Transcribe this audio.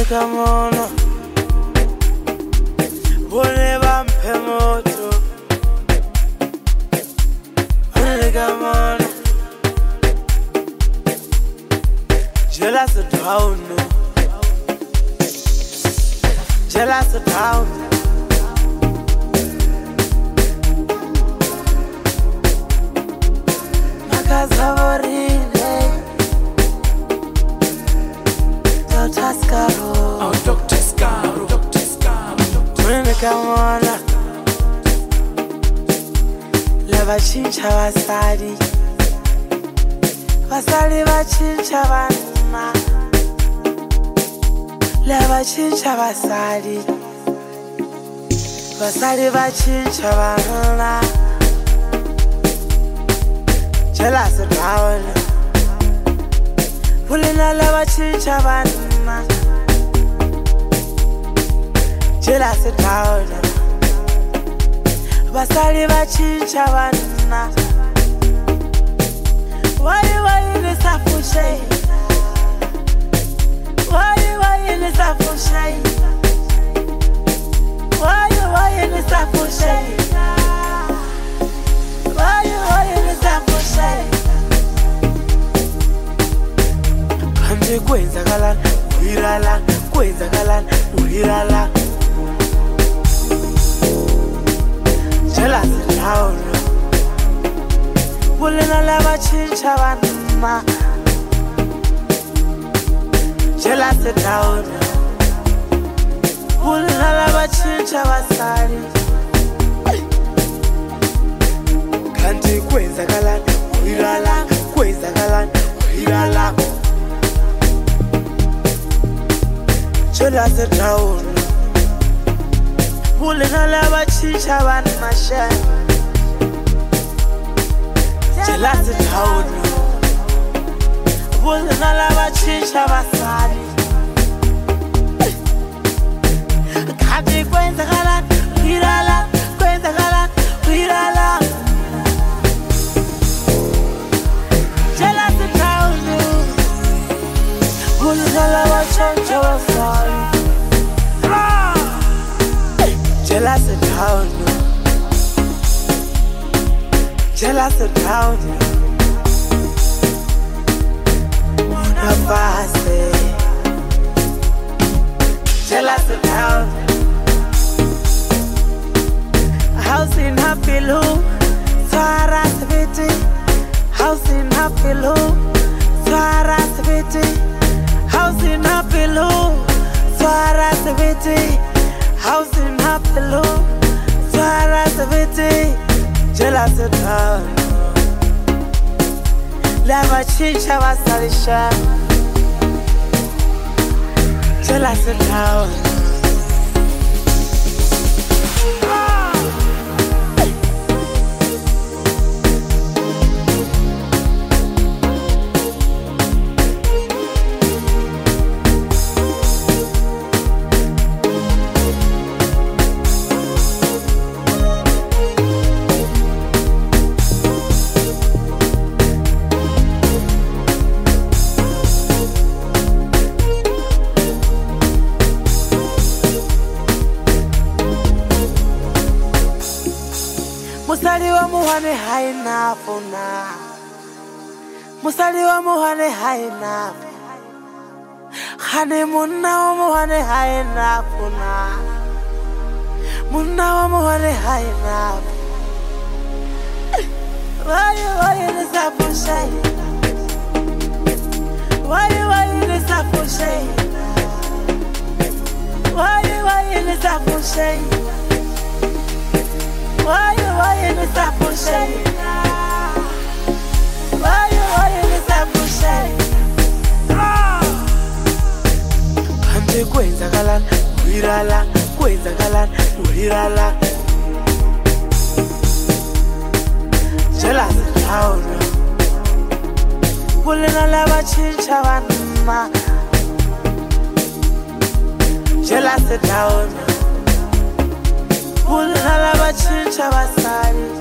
Kamono Bone bampe moto Kamono Jealous down Jealous down Makazavorine Dr. Scaro Oh, Dr. Scaro, Dr. Scaro, Dr. Kamono Lava chincha vasari Vasari vachincha vanna Lava chincha vasari Vasari vachincha vanna Jealous down Pulina lava chincha vanna Jealous down Vasari vachincha vanna Why in this apple shade? Why in this apple shade? Why in this apple shade? Why in this apple shade? Kanje kwenzakala, uirala, kwenzakala, uirala. Jealous down. Pulling a lava chincha vanna Jealous down Pulling a lava chincha vasari Kanti kwenzakala uirala kwenzakala uirala Jealous down Pulling a lava chincha vanna Jealous down Pulling a lava chincha vasari Kati kwenzakala uirala kwenzakala uirala Jealous down Pulling a lava chincha vasari Jealous down Jealous down Una fase Jealous down House in happy loop Swara sviti House in happy loop Swara sviti House in happy loop Swara sviti House in happy loop Swara sviti Jealous down Lava chincha vasarisha Jealous down Musali wa muhane haina funa Musali wa muhane haina Khane munna wa muhane haina funa Munna wa muhane haina Why in this apple shade? Why in this apple shade? Why in this apple shade? Why in this apple shade? Why in this apple shade? Kanje kwenzakala uirala kwenzakala uirala Jealous down Pulling a lava chincha vanna Jealous down Pulling a lava chincha vasari